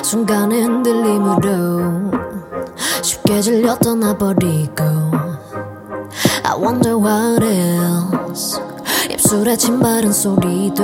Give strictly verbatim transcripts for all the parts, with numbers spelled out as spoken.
순간의 흔들림으로 쉽게 질려 떠나버리고 I wonder what else 입술에 침 바른 소리도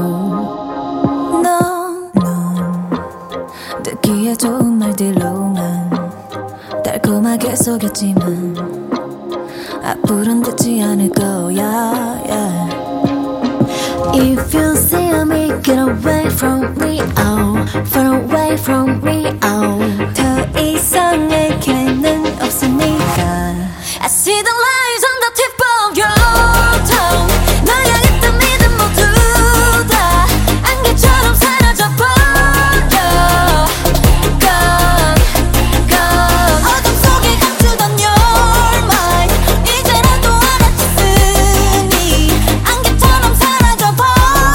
너는 듣기에 좋은 말들로만 달콤하게 속였지만 앞으로는 듣지 않을 거야 yeah. If you see me, get away from me, oh, far away from me, oh. 더 이상에게는 없으니까 I see the lies on the tip of your tongue. 널 향했던 믿음 모두 다 안개처럼 사라져버려. Gone, gone. 어둠 속에 감추던 your mind 이제라도 알아챘으니 안개처럼 사라져버려.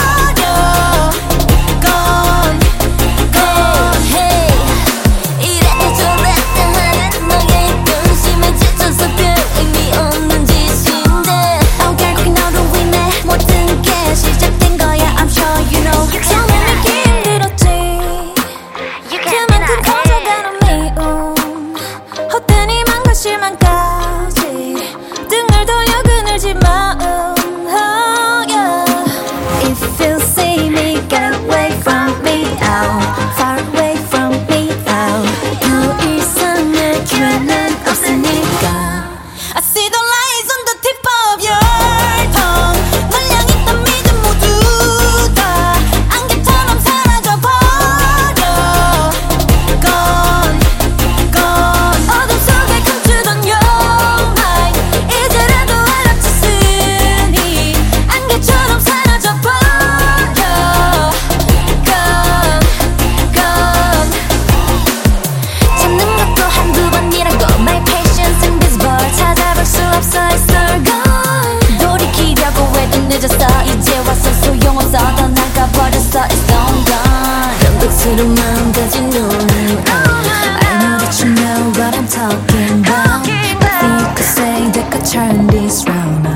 Gone, gone. Hey, 이랬다 저랬다 하는 너의 근심에 지쳐서 별 의미 없는 짓인데 어 결국 너로 인해 모든 게 시작된 거야 I'm sure you know 처음엔 믿기 힘들었지 그만큼 커져가는 미움 헛된 희망과 실망까지 등을 돌려 그늘진 마음 oh, yeah. If you see me get away from me out far away from me out 더 이상의 기회는 없으니까 I see the lies on the tip of your tongue. 널 향했던 믿음 모두 다 안개처럼 사라져버려. Gone, gone. 어둠 속에 감추던 your mind 이제라도 알아챘으니 안개처럼 사라져버려. Gone, gone. 참는 것도 한두 번이라고 My patience invisible 찾아볼 수 없어 it's all gone 돌이키려고 해도 늦었어 이제 와서 소용없어 떠나가버렸어 it's all gone 변덕스러운 마음 가진 너는 I know that you know what I'm talking about If you could say that could turn this round